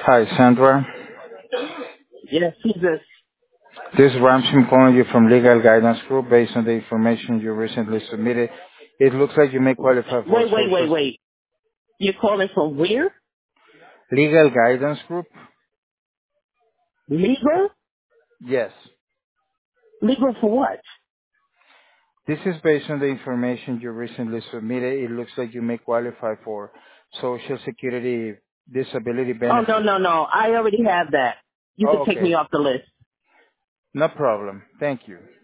Hi, Sandra. Yes, who's this? This is Ramsey. I'm calling you from Legal Guidance Group based on the information you recently submitted. It looks like you may qualify for social Wait. You're calling from where? Legal Guidance Group? Legal? Yes. Legal for what? This is based on the information you recently submitted. It looks like you may qualify for Social Security disability Oh, benefits. no. I already have that. You can Oh, take me okay. off the list. No problem. Thank you.